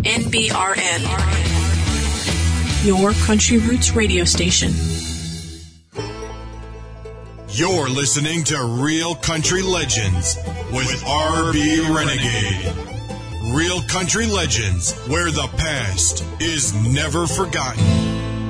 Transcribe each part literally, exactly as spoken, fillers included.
N B R N, your Country Roots radio station. You're listening to Real Country Legends with R B Renegade. Real Country Legends, where the past is never forgotten.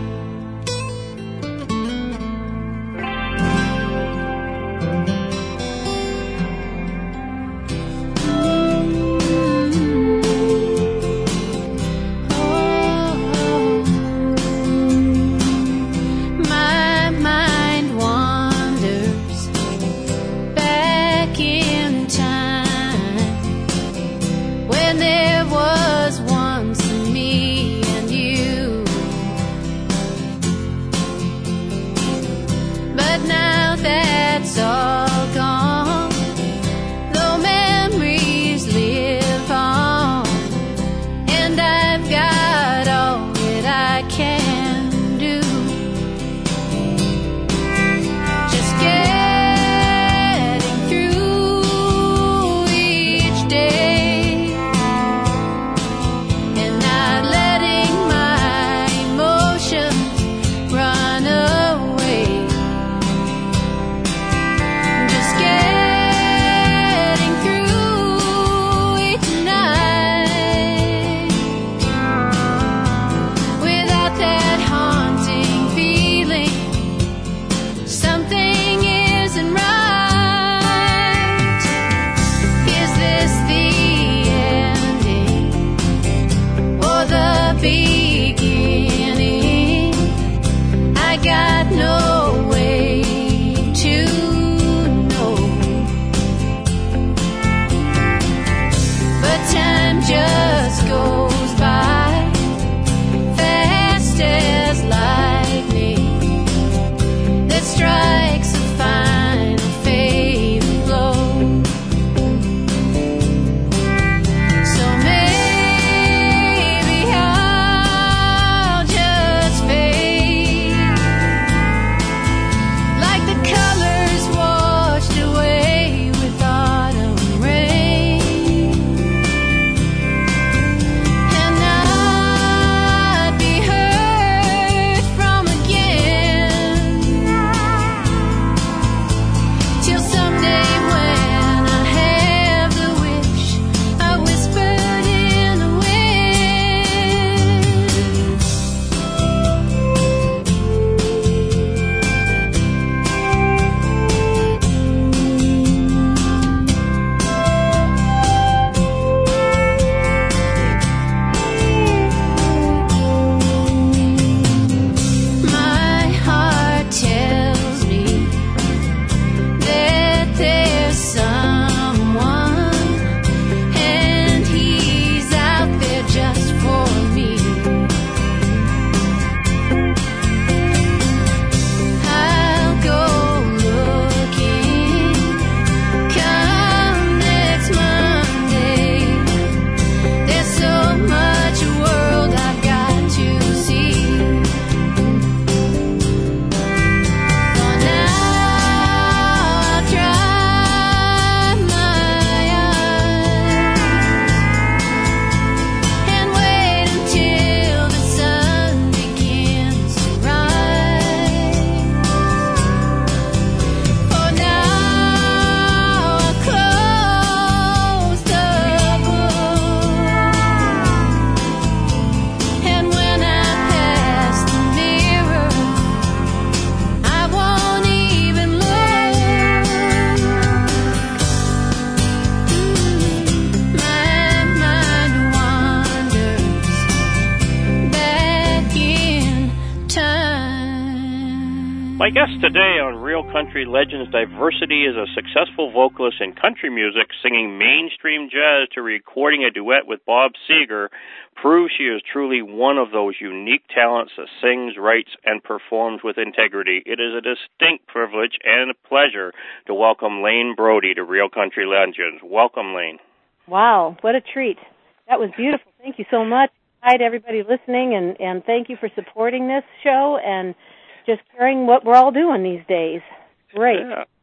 My guest today on Real Country Legends Diversity is a successful vocalist in country music, singing mainstream jazz to recording a duet with Bob Seger, proves she is truly one of those unique talents that sings, writes, and performs with integrity. It is a distinct privilege and a pleasure to welcome Lane Brody to Real Country Legends. Welcome, Lane. Wow, what a treat. That was beautiful. Thank you so much. Hi to everybody listening, and, and thank you for supporting this show and just carrying what we're all doing these days. Great. Yeah.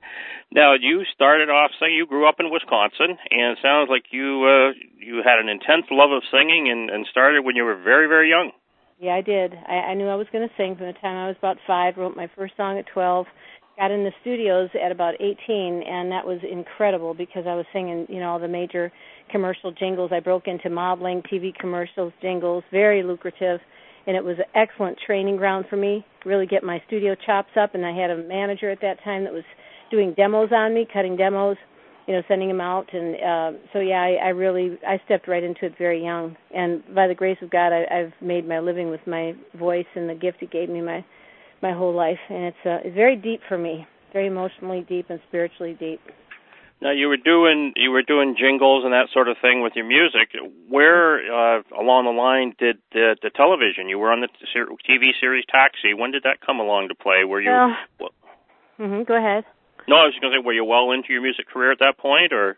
Now, you started off saying you grew up in Wisconsin, and it sounds like you uh, you had an intense love of singing and, and started when you were very, very young. Yeah, I did. I, I knew I was going to sing from the time I was about five, wrote my first song at twelve, got in the studios at about eighteen, and that was incredible because I was singing, you know, all the major commercial jingles. I broke into modeling, T V commercials, jingles, very lucrative, and it was an excellent training ground for me, really get my studio chops up, and I had a manager at that time that was doing demos on me, cutting demos, you know, sending them out, and uh, so yeah, I, I really, I stepped right into it very young, and by the grace of God, I, I've made my living with my voice and the gift He gave me my my whole life, and it's uh, it's very deep for me, very emotionally deep and spiritually deep. Now, you were doing you were doing jingles and that sort of thing with your music. Where uh, along the line did the, the television? You were on the T V series Taxi. When did that come along to play? Were you? Well, well, mm-hmm, go ahead. No, I was just going to say, were you well into your music career at that point, or?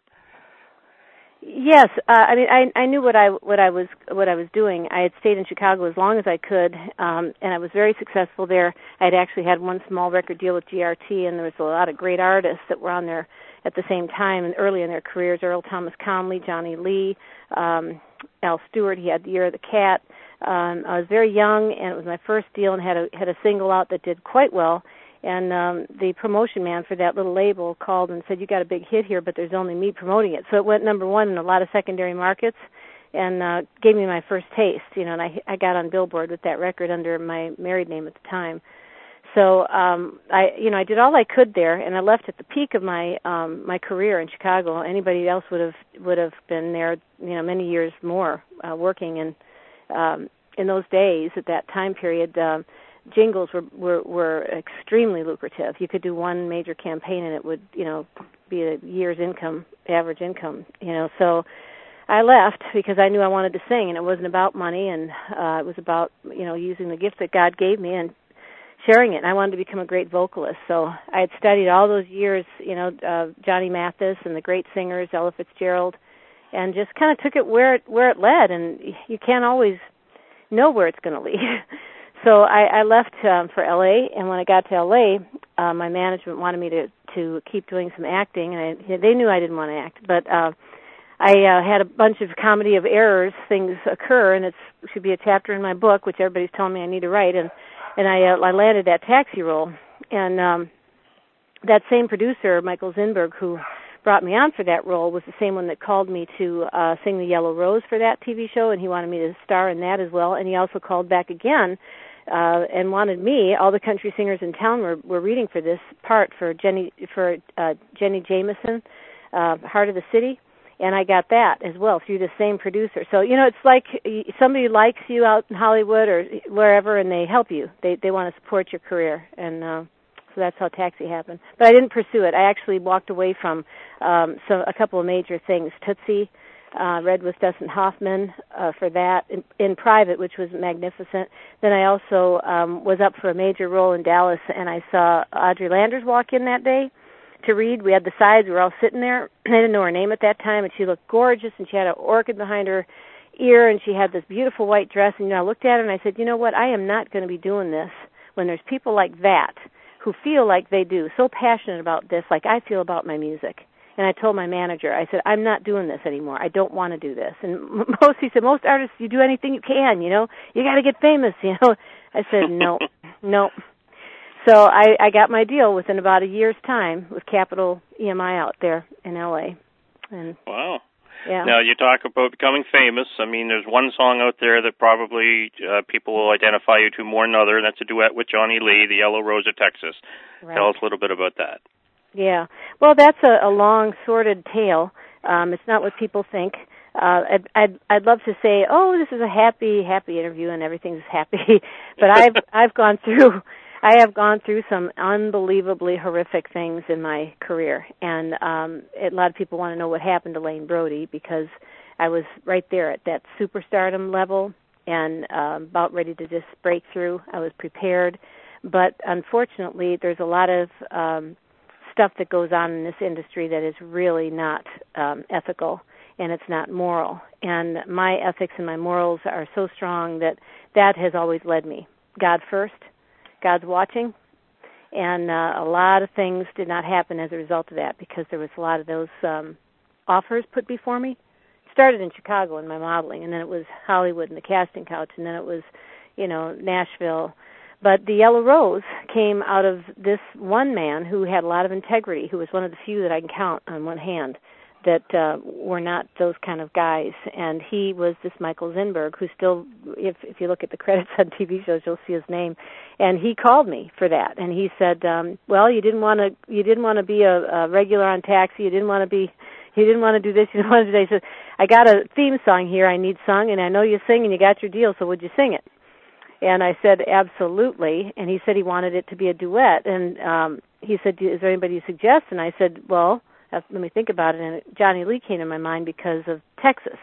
Yes, uh, I mean, I, I knew what I what I was what I was doing. I had stayed in Chicago as long as I could, um, and I was very successful there. I had actually had one small record deal with G R T, and there was a lot of great artists that were on there at the same time and early in their careers. Earl Thomas Conley, Johnny Lee, um, Al Stewart. He had The Year of the Cat. Um, I was very young, and it was my first deal, and had a had a single out that did quite well. And um, the promotion man for that little label called and said, "You got a big hit here, but there's only me promoting it." So it went number one in a lot of secondary markets, and uh, gave me my first taste. You know, and I I got on Billboard with that record under my married name at the time. So um, I, you know, I did all I could there, and I left at the peak of my um, my career in Chicago. Anybody else would have would have been there, you know, many years more uh, working. And um, in those days, at that time period. Um, Jingles were, were were extremely lucrative. You could do one major campaign and it would, you know, be a year's income, average income, you know. So I left because I knew I wanted to sing, and it wasn't about money, and uh, it was about, you know, using the gift that God gave me and sharing it. And I wanted to become a great vocalist. So I had studied all those years, you know, uh, Johnny Mathis and the great singers, Ella Fitzgerald, and just kind of took it where it, where it led. And you can't always know where it's going to lead. So I, I left um, for L A, and when I got to L A, uh, my management wanted me to, to keep doing some acting, and I, they knew I didn't want to act, but uh, I uh, had a bunch of comedy of errors, things occur, and it should be a chapter in my book, which everybody's telling me I need to write, and, and I, uh, I landed that Taxi role, and um, that same producer, Michael Zinberg, who brought me on for that role, was the same one that called me to uh, sing The Yellow Rose for that T V show, and he wanted me to star in that as well, and he also called back again Uh, and wanted me. All the country singers in town were, were reading for this part for Jenny for uh, Jenny Jameson, uh, Heart of the City, and I got that as well through the same producer. So you know, it's like somebody likes you out in Hollywood or wherever, and they help you. They they want to support your career, and uh, so that's how Taxi happened. But I didn't pursue it. I actually walked away from um, so a couple of major things. Tootsie. Uh, read with Dustin Hoffman uh, for that in, in private, which was magnificent. Then I also um, was up for a major role in Dallas, and I saw Audrey Landers walk in that day to read. We had the sides. We were all sitting there. I didn't know her name at that time, and she looked gorgeous, and she had an orchid behind her ear, and she had this beautiful white dress. And you know, I looked at her, and I said, you know what, I am not going to be doing this when there's people like that who feel like they do, so passionate about this like I feel about my music. And I told my manager, I said, I'm not doing this anymore. I don't want to do this. And most, he said, most artists, you do anything you can, you know. You got to get famous, you know. I said, no, no. So I, I got my deal within about a year's time with Capitol E M I out there in L A. And wow. Yeah. Now, you talk about becoming famous. I mean, there's one song out there that probably uh, people will identify you to more than another, and that's a duet with Johnny Lee, The Yellow Rose of Texas. Right. Tell us a little bit about that. Yeah. Well, that's a, a long, sordid tale. Um, it's not what people think. Uh, I'd, I'd, I'd love to say, oh, this is a happy, happy interview and everything's happy. But I've, I've gone through, I have gone through some unbelievably horrific things in my career. And um, a lot of people want to know what happened to Lane Brody, because I was right there at that superstardom level and um, about ready to just break through. I was prepared. But unfortunately, there's a lot of um, stuff that goes on in this industry that is really not um, ethical, and it's not moral. And my ethics and my morals are so strong that that has always led me. God first, God's watching, And uh, a lot of things did not happen as a result of that because there was a lot of those um, offers put before me. It started in Chicago in my modeling, and then it was Hollywood and the casting couch, and then it was, you know, Nashville. But the Yellow Rose came out of this one man who had a lot of integrity, who was one of the few that I can count on one hand that uh, were not those kind of guys. And he was this Michael Zinberg, who still, if if you look at the credits on T V shows, you'll see his name. And he called me for that, and he said, um, "Well, you didn't want to you didn't want to be a, a regular on Taxi. You didn't want to be you didn't want to do this. You didn't want to do that." He said, "I got a theme song here. I need sung, and I know you sing, and you got your deal. So would you sing it?" And I said, absolutely. And he said he wanted it to be a duet. And um, he said, is there anybody you suggest? And I said, well, let me think about it. And Johnny Lee came to my mind because of Texas.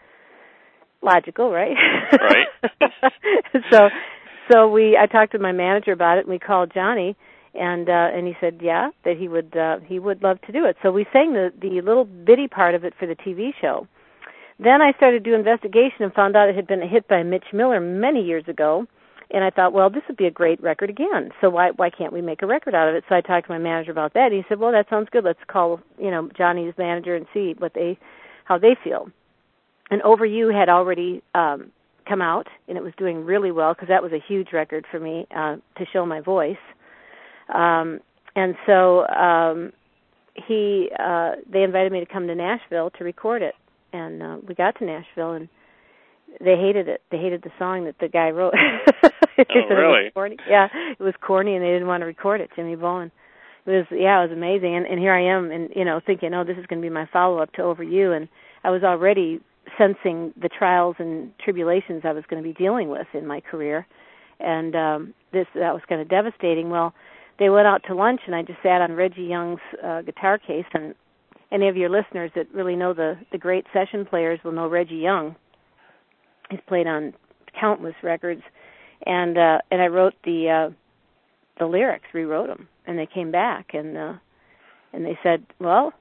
Logical, right? Right. so so we, I talked to my manager about it, and we called Johnny, and uh, and he said, yeah, that he would uh, he would love to do it. So we sang the, the little bitty part of it for the T V show. Then I started to do investigation and found out it had been a hit by Mitch Miller many years ago. And I thought, well, this would be a great record again. So why why can't we make a record out of it? So I talked to my manager about that. And he said, well, that sounds good. Let's call, you know, Johnny's manager and see what they how they feel. And Over You had already um, come out, and it was doing really well because that was a huge record for me uh, to show my voice. Um, and so um, he uh, they invited me to come to Nashville to record it. And uh, we got to Nashville, and they hated it. They hated the song that the guy wrote. Oh, really? It was corny. Yeah, it was corny, and they didn't want to record it. Jimmy Bowen. It was, yeah, it was amazing. And, and here I am, and you know, thinking, oh, this is going to be my follow-up to Over You. And I was already sensing the trials and tribulations I was going to be dealing with in my career, and um, this that was kind of devastating. Well, they went out to lunch, and I just sat on Reggie Young's uh, guitar case, and any of your listeners that really know the, the great session players will know Reggie Young. He's played on countless records, and uh, and I wrote the uh, the lyrics, rewrote them, and they came back, and uh, and they said, well,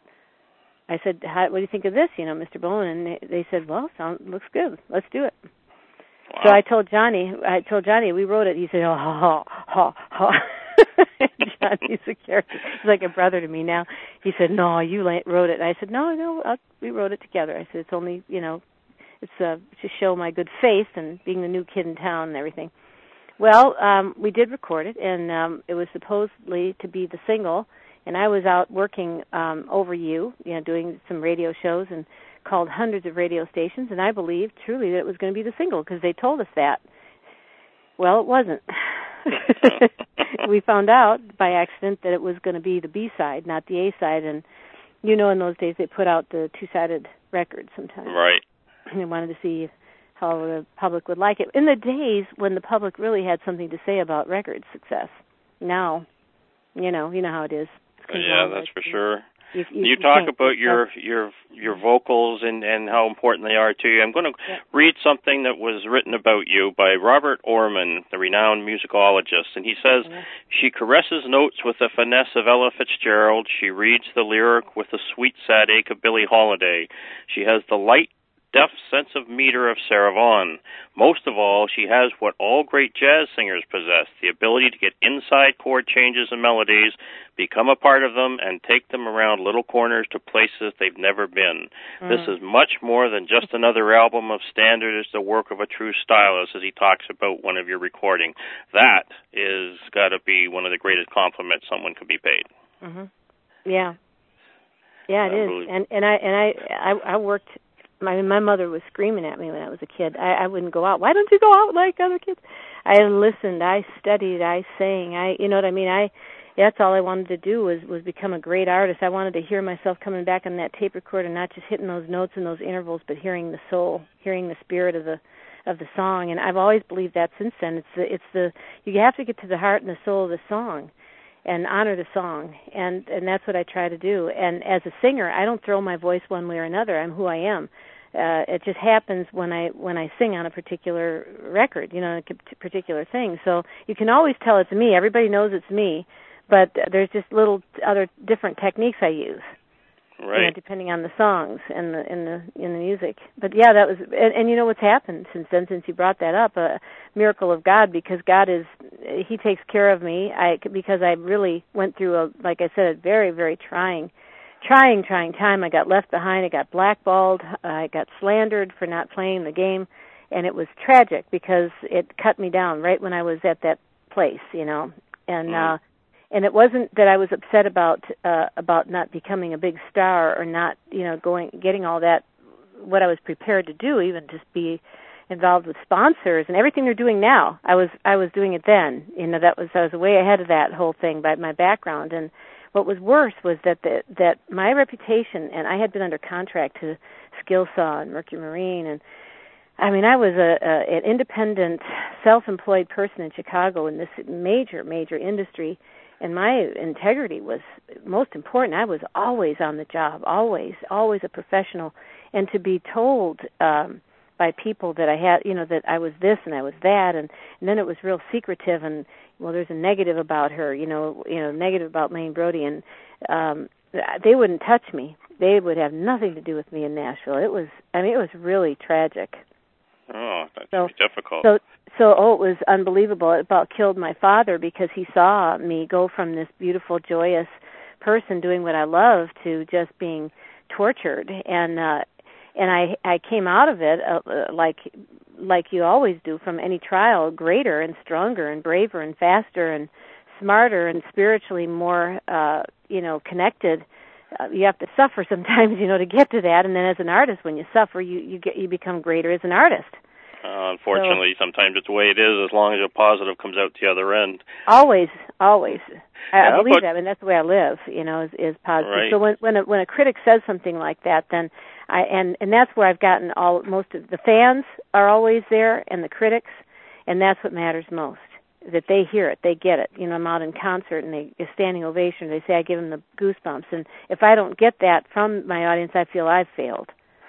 I said, How, what do you think of this, you know, Mister Bowen? And they, they said, well, sounds looks good, let's do it. Wow. So I told Johnny, I told Johnny, we wrote it. He said, oh, ha, ha, ha. Johnny's a character. He's like a brother to me now. He said, no, you wrote it. And I said, no, no, I'll, we wrote it together. I said, it's only, you know, it's uh, to show my good faith and being the new kid in town and everything. Well, um, we did record it, and um, it was supposedly to be the single, and I was out working um, Over You, you know, doing some radio shows and called hundreds of radio stations, and I believed truly that it was going to be the single because they told us that. Well, it wasn't. We found out by accident that it was going to be the B-side, not the A-side, and you know in those days they put out the two-sided records sometimes. Right. And they wanted to see how the public would like it. In the days when the public really had something to say about record success. Now, you know, you know how it is. Yeah, that's for sure. You, you, you you talk about your your your vocals and, and how important they are to you. I'm going to yeah. read something that was written about you by Robert Orman, the renowned musicologist, and he says, yeah. she caresses notes with the finesse of Ella Fitzgerald. She reads the lyric with the sweet sad ache of Billie Holiday. She has the light, deft sense of meter of Sarah Vaughan. Most of all, she has what all great jazz singers possess, the ability to get inside chord changes and melodies, become a part of them, and take them around little corners to places they've never been. Mm. This is much more than just another album of standard. It's the work of a true stylist, as he talks about one of your recording. That is got to be one of the greatest compliments someone could be paid. Mm-hmm. Yeah. Yeah, it is. And and I and I I, I worked. My my mother was screaming at me when I was a kid. I, I wouldn't go out. Why don't you go out like other kids? I listened. I studied. I sang. I, you know what I mean. I, that's all I wanted to do was was become a great artist. I wanted to hear myself coming back on that tape recorder, not just hitting those notes and those intervals, but hearing the soul, hearing the spirit of the of the song. And I've always believed that since then. It's the it's the you have to get to the heart and the soul of the song, and honor the song, and and that's what I try to do. And as a singer, I don't throw my voice one way or another. I'm who I am. Uh, it just happens when I when I sing on a particular record, you know, a particular thing. So you can always tell it's me. Everybody knows it's me, but there's just little other different techniques I use. right. you know, depending on the songs and the in the in the music. But yeah, that was, and, and you know what's happened since then, since you brought that up, a miracle of God, because God is, He takes care of me. I because I really went through a, like I said, a very very trying, trying trying time. I got left behind. I got blackballed. I got slandered for not playing the game, and it was tragic because it cut me down right when I was at that place, you know, and. Mm. uh And it wasn't that I was upset about uh, about not becoming a big star or not, you know, going getting all that, what I was prepared to do, even just be involved with sponsors and everything they're doing now. I was I was doing it then. You know, that was I was way ahead of that whole thing by my background. And what was worse was that the, that my reputation, and I had been under contract to Skilsaw and Mercury Marine, and I mean, I was a, a an independent, self-employed person in Chicago in this major major industry. And my integrity was most important. I was always on the job, always, always a professional. And to be told um, by people that I had, you know, that I was this and I was that, and, and then it was real secretive. And well, there's a negative about her, you know, you know, negative about Maine Brody, and um, they wouldn't touch me. They would have nothing to do with me in Nashville. It was, I mean, it was really tragic. Oh, that's so, difficult. So, so, oh, it was unbelievable. It about killed my father because he saw me go from this beautiful, joyous person doing what I love to just being tortured. And uh, and I I came out of it uh, like like you always do from any trial, greater and stronger and braver and faster and smarter and spiritually more uh, you know connected. Uh, you have to suffer sometimes, you know, to get to that. And then as an artist, when you suffer, you you get you become greater as an artist. Uh, unfortunately, so, sometimes it's the way it is, as long as a positive comes out the other end. Always, always. I, yeah, I believe but, that, and that's the way I live, you know, is, is positive. Right. So when when a, when a critic says something like that, then I and and that's where I've gotten all most of the fans are always there, and the critics, and that's what matters most. That they hear it, they get it. You know, I'm out in concert and they a standing ovation. They say I give them the goosebumps, and if I don't get that from my audience, I feel I've failed.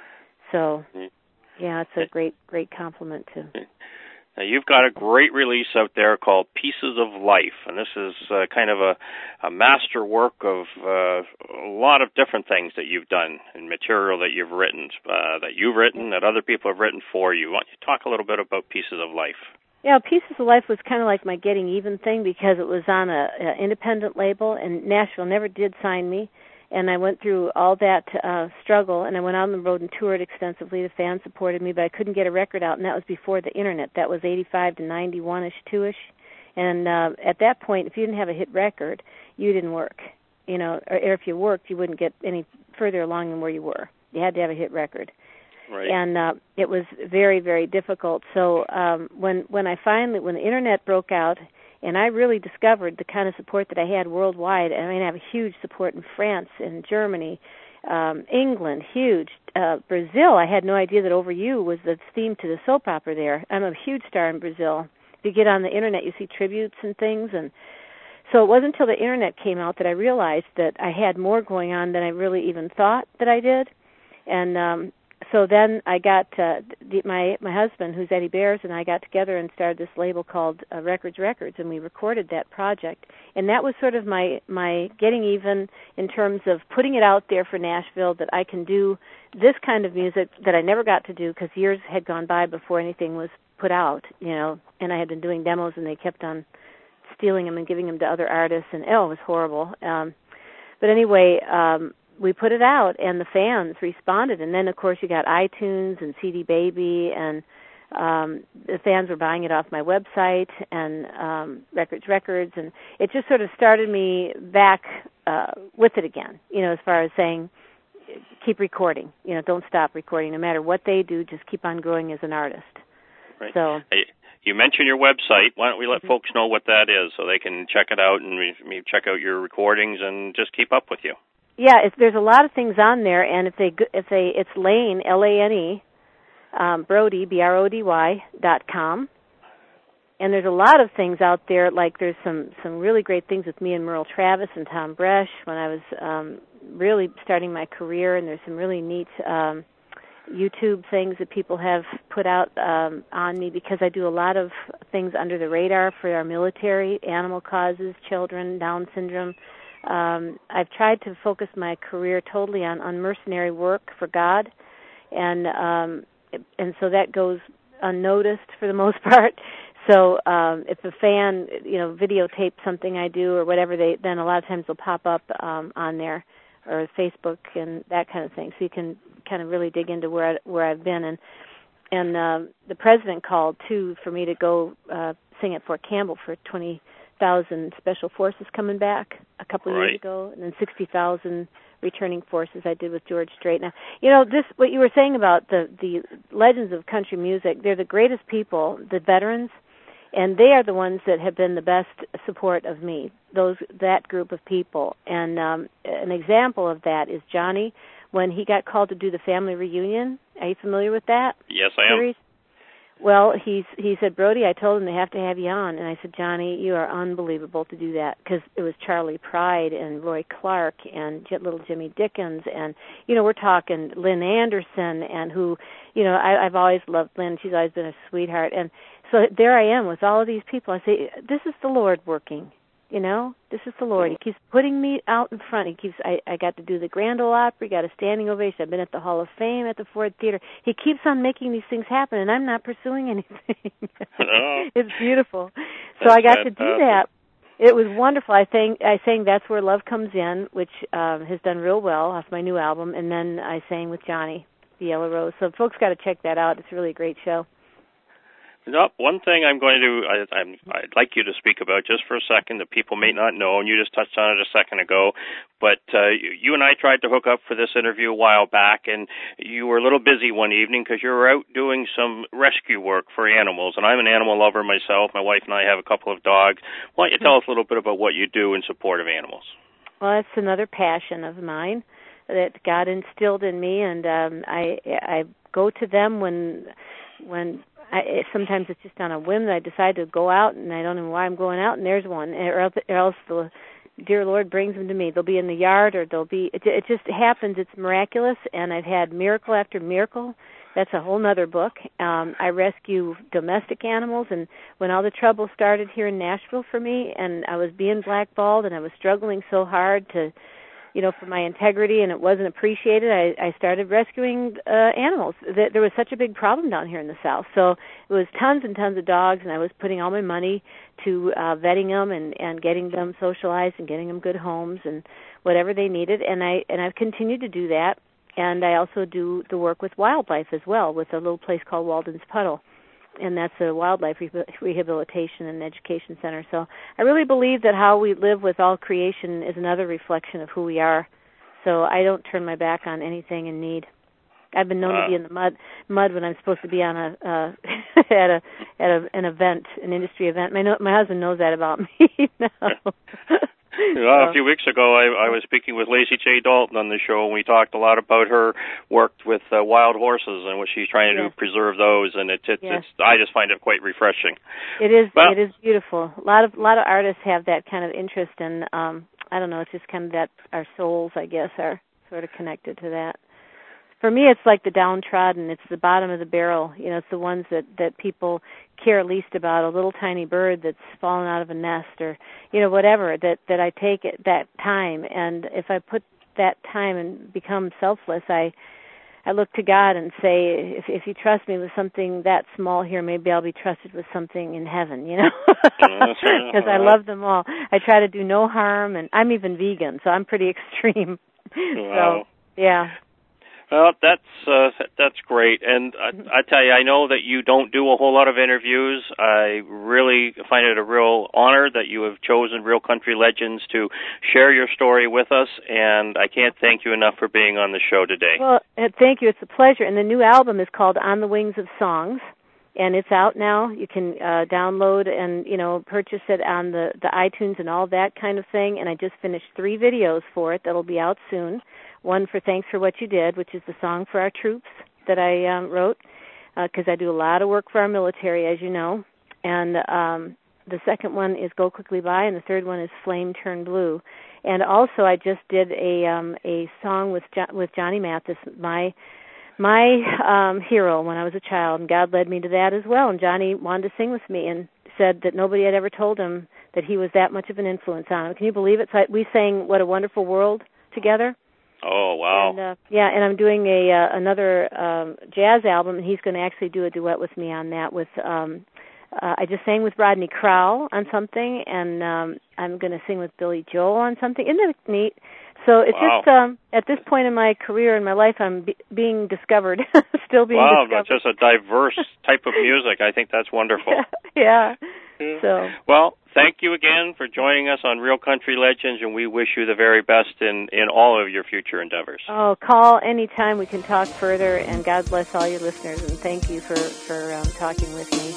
So. Mm-hmm. Yeah, it's a great, great compliment too. Now, you've got a great release out there called Pieces of Life, and this is uh, kind of a, a master work of uh, a lot of different things that you've done and material that you've written, uh, that you've written, that other people have written for you. Why don't you talk a little bit about Pieces of Life? Yeah, Pieces of Life was kind of like my Getting Even thing because it was on a, a independent label, and Nashville never did sign me. And I went through all that uh, struggle, and I went out on the road and toured extensively. The fans supported me, but I couldn't get a record out, and that was before the Internet. That was eighty-five to ninety-one-ish, two-ish. And uh, at that point, if you didn't have a hit record, you didn't work. You know, or, or if you worked, you wouldn't get any further along than where you were. You had to have a hit record. Right. And uh, it was very, very difficult. So um, when when I finally, when the Internet broke out, and I really discovered the kind of support that I had worldwide. I mean, I have a huge support in France and Germany, um, England, huge. Uh, Brazil, I had no idea that Over You was the theme to the soap opera there. I'm a huge star in Brazil. If you get on the Internet, you see tributes and things. And so it wasn't until the Internet came out that I realized that I had more going on than I really even thought that I did. And um, so then I got uh, the, my my husband, who's Eddie Bears, and I got together and started this label called uh, Records Records, and we recorded that project. And that was sort of my, my getting even in terms of putting it out there for Nashville, that I can do this kind of music that I never got to do because years had gone by before anything was put out, you know, and I had been doing demos and they kept on stealing them and giving them to other artists, and oh, it was horrible. Um, but anyway, um, we put it out, and the fans responded. And then, of course, you got iTunes and C D Baby, and um, the fans were buying it off my website and um, Records Records, and it just sort of started me back uh, with it again, you know, as far as saying, keep recording. You know, don't stop recording. No matter what they do, just keep on growing as an artist. Right. So. Hey. You mentioned your website. Why don't we let mm-hmm. folks know what that is so they can check it out and maybe check out your recordings and just keep up with you? Yeah, it's, there's a lot of things on there, and if they if they it's Lane, L A N E, um, Brody, B R O D Y dot com, and there's a lot of things out there. Like there's some some really great things with me and Merle Travis and Tom Bresh when I was um, really starting my career, and there's some really neat Um, YouTube things that people have put out um, on me because I do a lot of things under the radar for our military, animal causes, children, Down syndrome, um, I've tried to focus my career totally on, on mercenary work for God, and um, and so that goes unnoticed for the most part. So um, if a fan, you know, videotapes something I do or whatever, they then a lot of times they'll pop up um, on there or Facebook and that kind of thing. So you can kind of really dig into where I, where I've been. And and uh, the president called too for me to go uh, sing at Fort Campbell for twenty thousand special forces coming back a couple of right. years ago, and then sixty thousand returning forces I did with George Strait. Now, you know, this what you were saying about the the legends of country music. They're the greatest people, the veterans. And they are the ones that have been the best support of me, those that group of people. And um, an example of that is Johnny, when he got called to do the family reunion. Are you familiar with that? Yes, I am. Series? Well, he's, he said, Brody, I told him they have to have you on. And I said, Johnny, you are unbelievable to do that, because it was Charlie Pride and Roy Clark and little Jimmy Dickens. And, you know, we're talking Lynn Anderson, and who, you know, I, I've always loved Lynn. She's always been a sweetheart. And so there I am with all of these people. I say, this is the Lord working, you know? This is the Lord. He keeps putting me out in front. He keeps. I, I got to do the Grand Ole Opry, got a standing ovation. I've been at the Hall of Fame, at the Ford Theater. He keeps on making these things happen, and I'm not pursuing anything. Oh, it's beautiful. So I got fantastic. to do that. It was wonderful. I sang, I sang That's Where Love Comes In, which um, has done real well off my new album, and then I sang with Johnny, the Yellow Rose. So folks got to check that out. It's really a great show. No, one thing I'm going to, I, I'm, I'd like you to speak about just for a second that people may not know, and you just touched on it a second ago, but uh, you and I tried to hook up for this interview a while back, and you were a little busy one evening because you were out doing some rescue work for animals, and I'm an animal lover myself. My wife and I have a couple of dogs. Why don't you tell us a little bit about what you do in support of animals? Well, that's another passion of mine that God instilled in me, and um, I I go to them when when I, sometimes it's just on a whim that I decide to go out, and I don't know why I'm going out, and there's one, or else, or else the dear Lord brings them to me. They'll be in the yard, or they'll be, it, it just happens. It's miraculous, and I've had miracle after miracle. That's a whole nother book. Um, I rescue domestic animals, and when all the trouble started here in Nashville for me, and I was being blackballed, and I was struggling so hard to, you know, for my integrity, and it wasn't appreciated, I, I started rescuing uh, animals. There was such a big problem down here in the South. So it was tons and tons of dogs, and I was putting all my money to uh, vetting them and, and getting them socialized and getting them good homes and whatever they needed. And, I, and I've continued to do that. And I also do the work with wildlife as well, with a little place called Walden's Puddle. And that's a wildlife re- rehabilitation and education center. So I really believe that how we live with all creation is another reflection of who we are. So I don't turn my back on anything in need. I've been known uh, to be in the mud mud when I'm supposed to be on a uh, at a at a, an event, an industry event. My no, my husband knows that about me now. Well, a few weeks ago, I, I was speaking with Lacey J. Dalton on the show, and we talked a lot about her work with uh, wild horses and what she's trying to yes. do to preserve those. And it's, it's, yes. it's I just find it quite refreshing. It is. But, it is beautiful. A lot of a lot of artists have that kind of interest, and um, I don't know. It's just kind of that our souls, I guess, are sort of connected to that. For me, it's like the downtrodden. It's the bottom of the barrel. You know, it's the ones that, that people care least about, a little tiny bird that's fallen out of a nest or, you know, whatever, that, that I take at that time. And if I put that time and become selfless, I I look to God and say, if, if you trust me with something that small here, maybe I'll be trusted with something in heaven, you know, because I love them all. I try to do no harm, and I'm even vegan, so I'm pretty extreme. Wow. So, yeah. Well, that's uh, that's great, and I, I tell you, I know that you don't do a whole lot of interviews. I really find it a real honor that you have chosen Real Country Legends to share your story with us, and I can't thank you enough for being on the show today. Well, thank you. It's a pleasure. And the new album is called On the Wings of Songs, and it's out now. You can uh, download and, you know, purchase it on the, the iTunes and all that kind of thing, and I just finished three videos for it that'll be out soon. One for Thanks for What You Did, which is the song for our troops that I um, wrote, because uh, I do a lot of work for our military, as you know. And um, the second one is Go Quickly By, and the third one is Flame Turn Blue. And also, I just did a um, a song with jo- with Johnny Mathis, my my um, hero when I was a child, and God led me to that as well. And Johnny wanted to sing with me and said that nobody had ever told him that he was that much of an influence on him. Can you believe it? So I, we sang What a Wonderful World together. Oh, wow. And, uh, yeah, and I'm doing a uh, another um, jazz album, and he's going to actually do a duet with me on that. With um, uh, I just sang with Rodney Crowell on something, and um, I'm going to sing with Billy Joel on something. Isn't that neat? So it's wow. just um, at this point in my career and my life, I'm be- being discovered, still being wow, discovered. Wow, just a diverse type of music. I think that's wonderful. yeah. So well, thank you again for joining us on Real Country Legends, and we wish you the very best in, in all of your future endeavors. Oh, call anytime. We can talk further, and God bless all your listeners, and thank you for, for um, talking with me.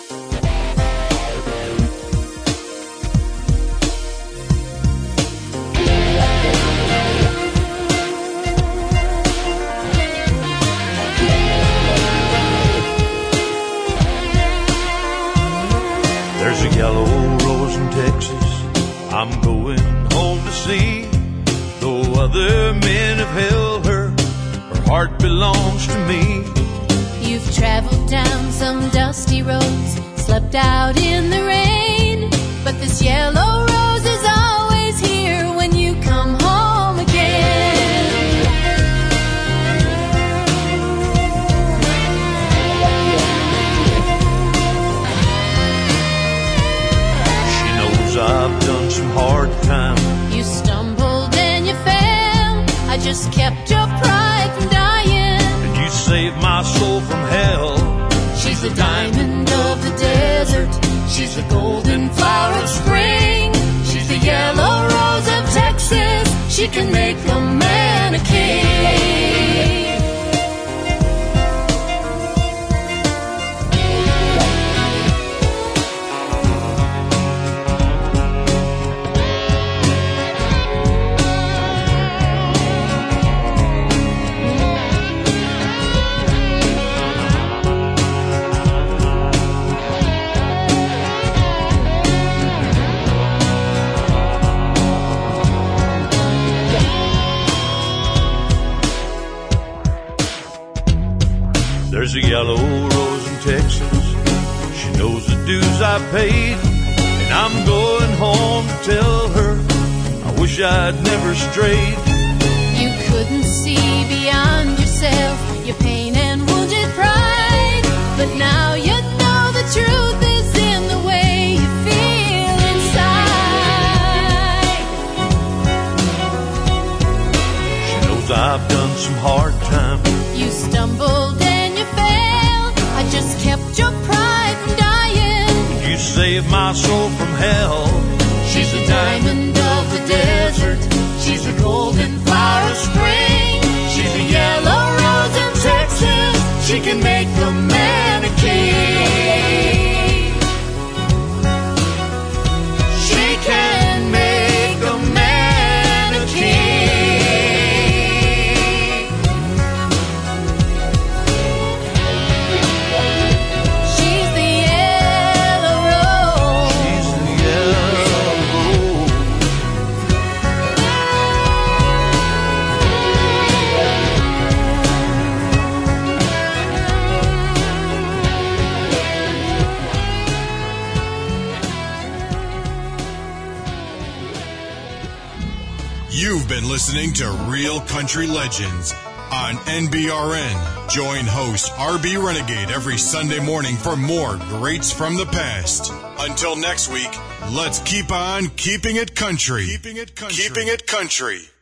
There's a yellow rose in Texas I'm going home to see. Though other men have held her, her heart belongs to me. You've traveled down some dusty roads, slept out in the rain, but this yellow rose is always here when you come home again. She knows I've done some hard time. You stumbled and you fell, I just kept your pride from dying, And you saved my soul from hell. She's the diamond of the desert, she's the golden flower of spring, she's the yellow rose of Texas, she can make a man a king. There's a yellow rose in Texas, she knows the dues I paid, and I'm going home to tell her I wish I'd never strayed. You couldn't see beyond yourself, your pain and wounded pride, but now you know the truth is in the way you feel inside. She knows I've done some hard time. You stumbled and you fell, I just kept your pride from dying. You saved my soul from hell. She's the diamond of the desert, she's the golden flower of spring, she's the yellow rose of Texas, she can make a man a king. She can make a man a king. She's the yellow rose. She's the yellow rose. You've been listening to Real Country Legends on N B R N. Join host R B Renegade every Sunday morning for more greats from the past. Until next week, let's keep on keeping it country. Keeping it country. Keeping it country.